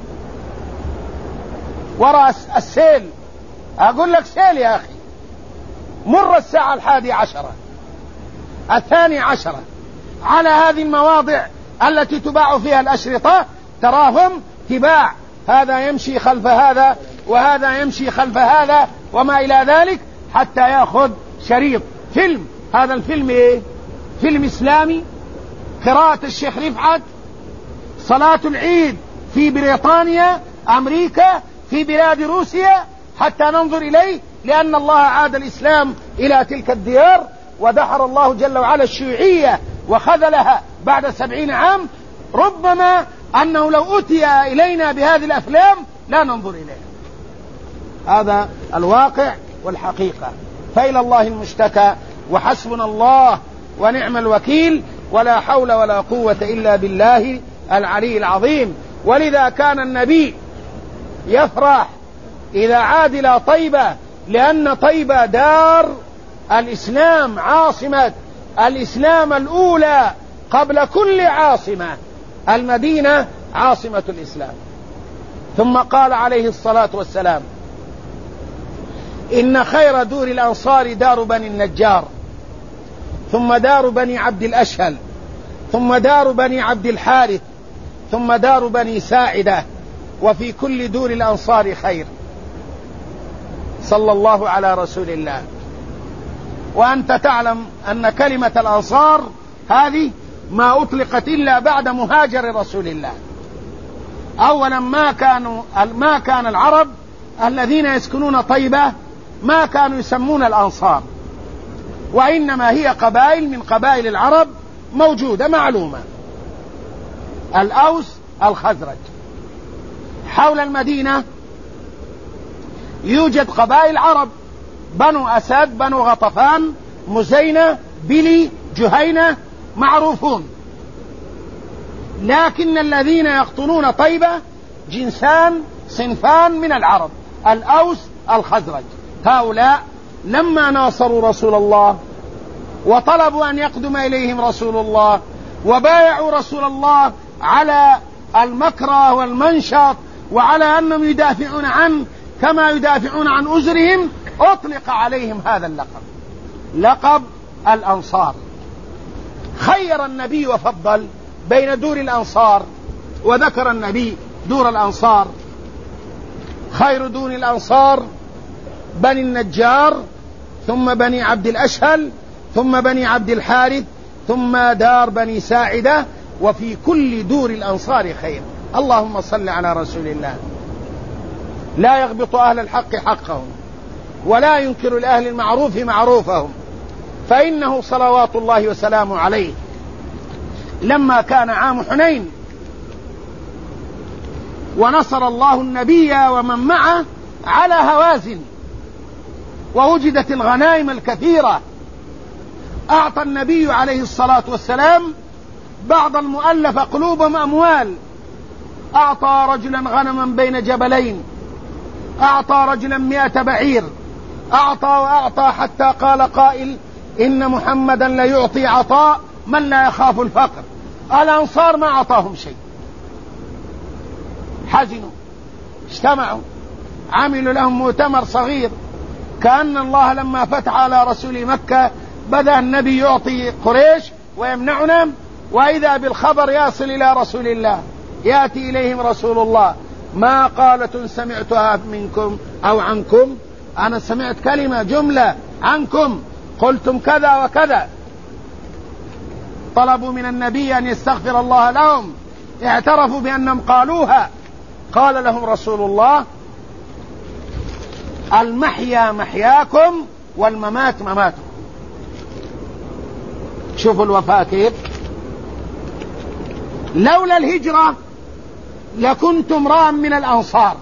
[SPEAKER 2] وراء السيل، أقول لك سيل يا أخي، مر الساعة الحادية عشرة الثانية عشرة على هذه المواضع التي تباع فيها الأشرطة، تراهم تباع، هذا يمشي خلف هذا وهذا يمشي خلف هذا وما إلى ذلك، حتى يأخذ شريط فيلم. هذا الفيلم إيه؟ فيلم إسلامي، قراءة الشيخ رفعت، صلاة العيد في بريطانيا، أمريكا، في بلاد روسيا، حتى ننظر إليه، لأن الله عاد الإسلام إلى تلك الديار، ودحر الله جل وعلا الشيوعية وخذلها بعد سبعين عام. ربما أنه لو أتي إلينا بهذه الأفلام لا ننظر إليها. هذا الواقع والحقيقة. فإلى الله المشتكى، وحسبنا الله ونعم الوكيل، ولا حول ولا قوة إلا بالله العلي العظيم. ولذا كان النبي يفرح إذا عاد إلى طيبة، لأن طيبة دار الإسلام، عاصمة الإسلام الأولى قبل كل عاصمة. المدينة عاصمة الإسلام. ثم قال عليه الصلاة والسلام: إن خير دور الأنصار دار بني النجار، ثم دار بني عبد الأشهل، ثم دار بني عبد الحارث، ثم دار بني ساعدة، وفي كل دور الأنصار خير. صلى الله على رسول الله. وأنت تعلم أن كلمة الأنصار هذه ما أطلقت إلا بعد مهاجر رسول الله. أولا ما كانوا ما كان العرب الذين يسكنون طيبة ما كانوا يسمون الأنصار، وإنما هي قبائل من قبائل العرب موجودة معلومة: الأوس، الخزرج. حول المدينة يوجد قبائل عرب: بنو أسد، بنو غطفان، مزينة، بلي، جهينة، معروفون. لكن الذين يقطنون طيبة جنسان، صنفان من العرب: الأوس، الخزرج. هؤلاء لما ناصروا رسول الله وطلبوا أن يقدم إليهم رسول الله وبايعوا رسول الله على المكره والمنشط وعلى أنهم يدافعون عنه كما يدافعون عن أزرهم، أطلق عليهم هذا اللقب، لقب الأنصار. خير النبي وفضل بين دور الأنصار، وذكر النبي دور الأنصار: خير دور الأنصار بني النجار، ثم بني عبد الأشهل، ثم بني عبد الحارث، ثم دار بني ساعدة، وفي كل دور الأنصار خير. اللهم صل على رسول الله. لا يغبط أهل الحق حقهم، ولا ينكر لأهل المعروف معروفهم، فإنه صلوات الله وسلامه عليه لما كان عام حنين ونصر الله النبي ومن معه على هوازن ووجدت الغنائم الكثيرة، أعطى النبي عليه الصلاة والسلام بعض المؤلف قلوبهم أموال. أعطى رجلا غنما بين جبلين، أعطى رجلا مئة بعير، أعطى وأعطى، حتى قال قائل: إن محمدا ليعطي عطاء من لا يخاف الفقر. الأنصار ما أعطاهم شيء، حزنوا، اجتمعوا عملوا لهم مؤتمر صغير، كأن الله لما فتح على رسول مكة بدأ النبي يعطي قريش ويمنعنا، وإذا بالخبر يصل إلى رسول الله، يأتي إليهم رسول الله: ما قالة سمعتها منكم أو عنكم، أنا سمعت كلمة جملة عنكم قلتم كذا وكذا. طلبوا من النبي أن يستغفر الله لهم، اعترفوا بأنهم قالوها. قال لهم رسول الله: المحيا محياكم والممات مماتكم. شوفوا الوفاء كيف. لولا الهجرة لكنت امرأ من الأنصار،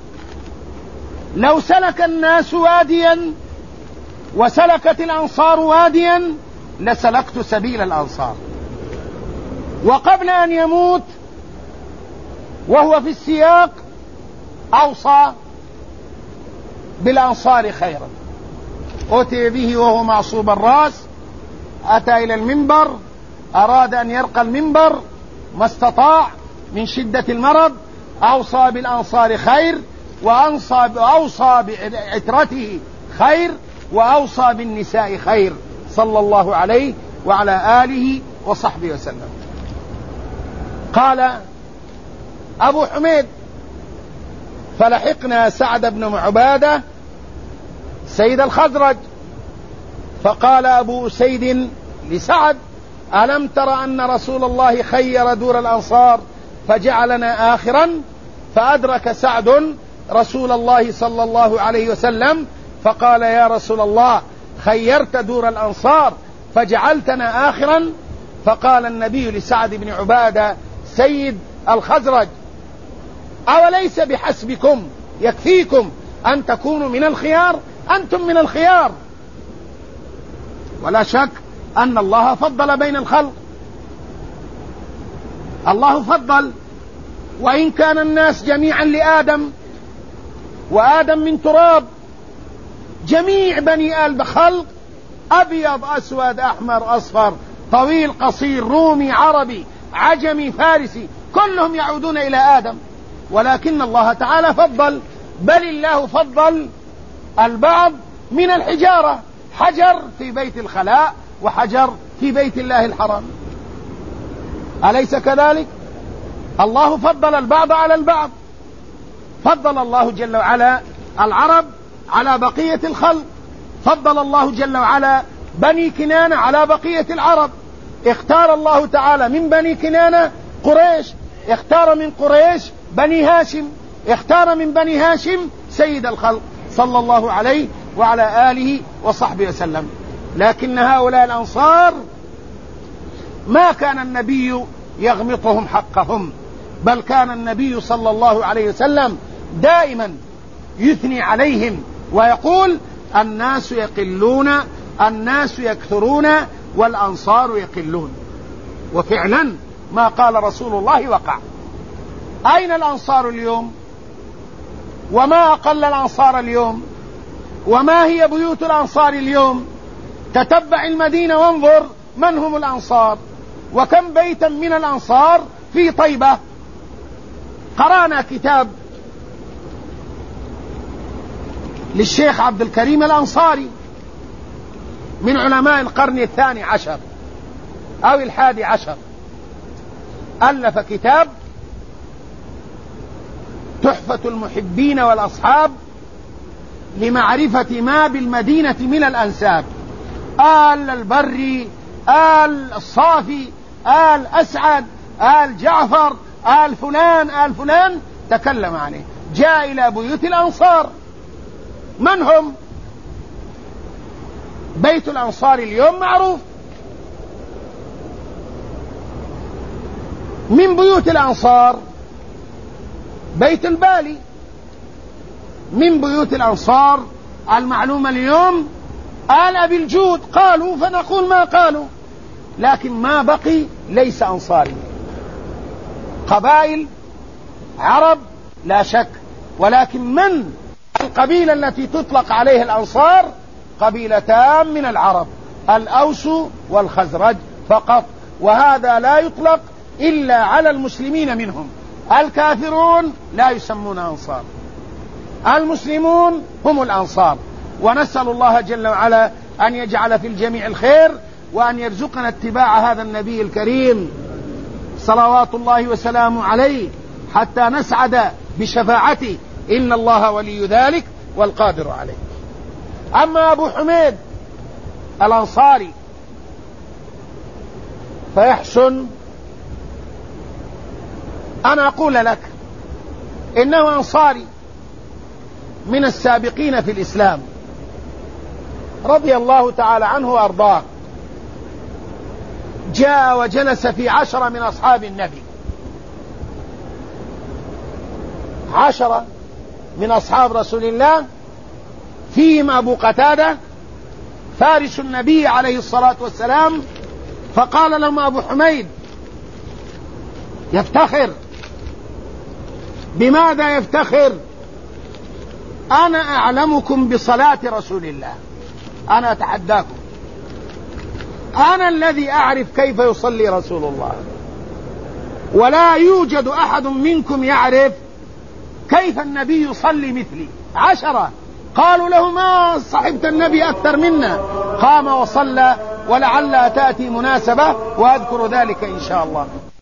[SPEAKER 2] لو سلك الناس واديا وسلكت الأنصار واديا لسلكت سبيل الأنصار. وقبل أن يموت وهو في السياق أوصى بالأنصار خيرا. أتي به وهو معصوب الرأس، أتى إلى المنبر، أراد أن يرقى المنبر ما استطاع من شدة المرض، أوصى بالأنصار خير، وأوصى أوصى بعترته خير، وأوصى بالنساء خير، صلى الله عليه وعلى آله وصحبه وسلم. قال أبو حميد: فلحقنا سعد بن عبادة سيد الخزرج، فقال أبو أسيد لسعد: ألم تر أن رسول الله خير دور الأنصار فجعلنا آخرا؟ فأدرك سعد رسول الله صلى الله عليه وسلم فقال: يا رسول الله، خيرت دور الأنصار فجعلتنا آخرا؟ فقال النبي لسعد بن عبادة سيد الخزرج: أوليس بحسبكم يكفيكم أن تكونوا من الخيار؟ أنتم من الخيار. ولا شك أن الله فضل بين الخلق، الله فضل، وإن كان الناس جميعا لآدم، وآدم من تراب، جميع بني آل بخلق، أبيض أسود أحمر أصفر، طويل قصير، رومي عربي عجمي فارسي، كلهم يعودون إلى آدم، ولكن الله تعالى فضل، بل الله فضل البعض من الحجارة، حجر في بيت الخلاء وحجر في بيت الله الحرام، أليس كذلك؟ الله فضل البعض على البعض، فضل الله جل وعلا العرب على بقية الخلق، فضل الله جل وعلا بني كنانة على بقية العرب، اختار الله تعالى من بني كنانة قريش، اختار من قريش بني هاشم، اختار من بني هاشم سيد الخلق صلى الله عليه وعلى آله وصحبه وسلم. لكن هؤلاء الأنصار ما كان النبي يغمطهم حقهم، بل كان النبي صلى الله عليه وسلم دائما يثني عليهم ويقول: الناس يقلون، الناس يكثرون، والأنصار يقلون. وفعلا ما قال رسول الله وقع. أين الأنصار اليوم؟ وما أقل الأنصار اليوم؟ وما هي بيوت الأنصار اليوم؟ تتبع المدينة وانظر من هم الأنصار، وكم بيتا من الأنصار في طيبة. قرأنا كتاب للشيخ عبد الكريم الأنصاري من علماء القرن الثاني عشر أو الحادي عشر، ألف كتاب تحفة المحبين والأصحاب لمعرفة ما بالمدينة من الأنساب، آل البري، آل الصافي، آل أسعد، آل جعفر، آل فلان، آل فلان، تكلم عليه. جاء إلى بيوت الأنصار، من هم؟ بيت الأنصار اليوم معروف، من بيوت الأنصار بيت البالي، من بيوت الأنصار المعلومة اليوم آل أبي الجود، قالوا فنقول ما قالوا، لكن ما بقي ليس أنصاري. قبائل عرب لا شك، ولكن من القبيلة التي تطلق عليها الأنصار قبيلتان من العرب، الأوس والخزرج فقط، وهذا لا يطلق إلا على المسلمين منهم، الكافرون لا يسمون أنصار. المسلمون هم الأنصار. ونسأل الله جل وعلا أن يجعل في الجميع الخير، وأن يرزقنا اتباع هذا النبي الكريم صلوات الله وسلامه عليه حتى نسعد بشفاعته، إن الله ولي ذلك والقادر عليه. أما أبو حميد الأنصاري فيحسن أن أقول لك إنه أنصاري من السابقين في الإسلام رضي الله تعالى عنه وأرضاه. جاء وجلس في عشرة من أصحاب النبي، عشرة من أصحاب رسول الله، فيهم أبو قتادة فارس النبي عليه الصلاة والسلام. فقال لهم أبو حميد يفتخر. بماذا يفتخر؟ أنا أعلمكم بصلاة رسول الله، أنا أتحداكم، أنا الذي أعرف كيف يصلي رسول الله، ولا يوجد أحد منكم يعرف كيف النبي يصلي مثلي. عشرة قالوا له ما صحبت النبي أكثر منا. قام وصلى، ولعل تأتي مناسبة وأذكر ذلك إن شاء الله.